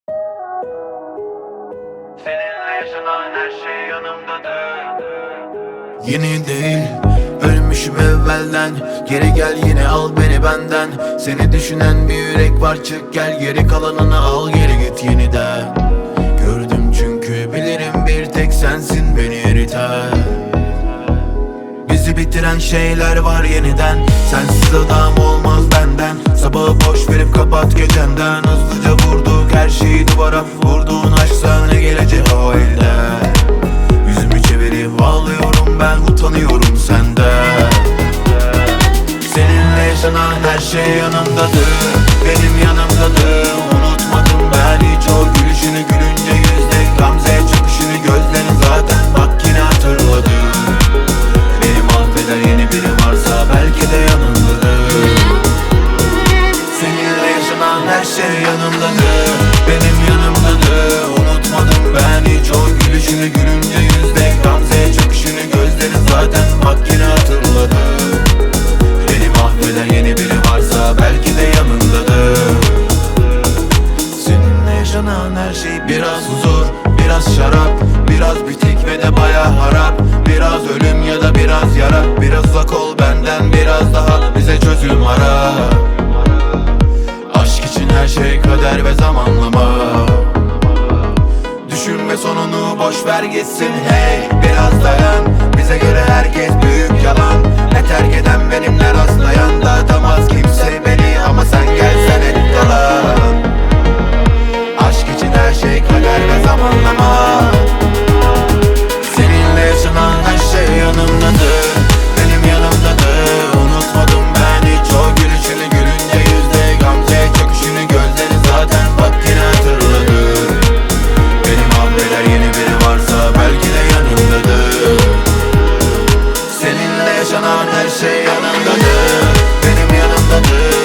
Seninle yaşanan her şey yanımdadır. Yeni değil, ölmüşüm evvelden. Geri gel yine al beni benden. Seni düşünen bir yürek var, çık gel. Geri kalanını al, geri git yeniden. Gördüm çünkü bilirim bir tek sensin beni eriten. Bizi bitiren şeyler var yeniden. Sensiz adam olmaz benden. Sabahı boş verip kapat gecenden. Hızlıca vurduk her şeyi duvara. Vurduğun aşksa ne gelecek o elden. Yüzümü çevirip ağlıyorum ben, utanıyorum senden. Seninle yaşanan her şey yanımdadır. Benim yanımdadır. Unutmadım ben hiç o gülüşünü, gülünce yüzde gamze çakışını, gözlerin zaten bak yine hatırladım. Beni mahveden yeni biri varsa belki de yanımdadır. Seninle yaşanan her şey yanımdadır. Benim yanımdadır. Unutmadım ben hiç o gülüşünü, gülünce yüzde gamze çakışını, gözlerin zaten bak yine hatırladım. Beni mahveden yeni biri varsa belki de yanındadır. Seninle yaşanan her şey biraz huzur, biraz şarap, biraz bitik ve de baya harap. Biraz ölüm ya da biraz yara. Biraz uzak ol benden, biraz daha bize çözüm ara. Aşk için her şey kader ve zamanlama. Düşünme sonunu, boş ver gitsin hey. Biraz dayan, bize göre herkes büyük yalan. Ne terk eden benim ne rastlayan. Dağıtamaz kimse beni ama sen gelsen hep yalan. Aşk için her şey kader ve zamanlama. Seninle yaşanan her şey yanımdadır. Benim yanımdadır. Unutmadım ben hiç o gülüşünü, gülünce yüzde gamze çöküşünü, gözlerin zaten bak yine hatırladım. Beni mahveder yeni biri varsa belki de yanımdadır. Seninle yaşanan her şey yanımdadır. Benim yanımdadır.